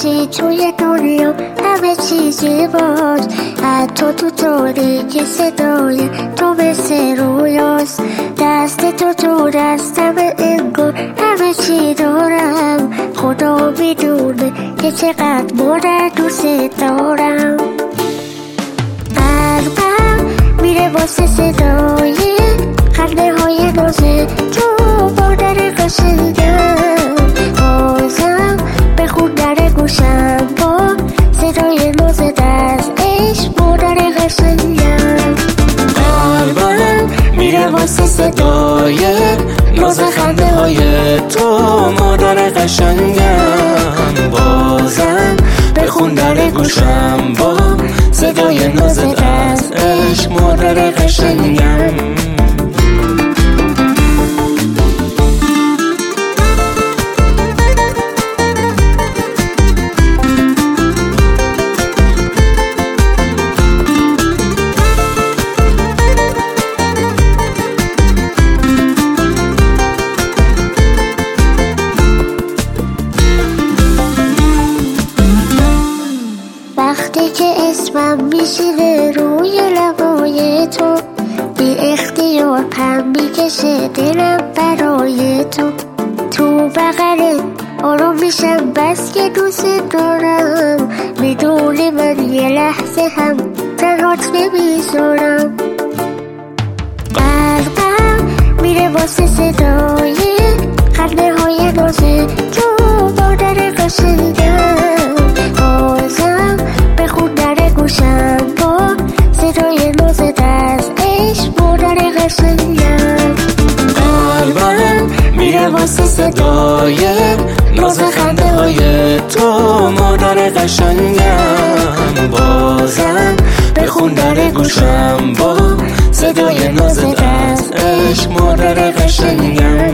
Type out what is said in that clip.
چی توی دنیا همه چیزی باز، حتی تو تاریکی صدای تو مثل رویاست. دست تو دستم انگار همه چی دارم، خدا میدونه که چقدر مادر دوست دارم. قلبم میره واسه صدای خنده های نازه تو مادر قشنگم. بازم بخوندن گوشم با صدای نازه دست عشق مادر قشنگم. قلبم میره واسه صدای ناز خنده های تو مادر قشنگم. بازم بخوندن گوشم با صدای ناز دست عشق مادر قشنگم. وقتی که اسمم میشینه روی لبای تو، بی اختیار پم میکشه دلم برای تو. تو بغلت آروم میشم بس که دوست دارم، میدونی من یه لحظه هم تنهات نمیذارم. قلبم میره واسه صدای خنده های نازه تو مادر قشنگم. بازم بخوندن گوشم با صدای ناز دست عشق مادر قشنگم. قلبم میره واسه صدای ناز خنده های تو مادر قشنگم. بازم بخوندن گوشم با صدای ناز دست عشق مادر قشنگم.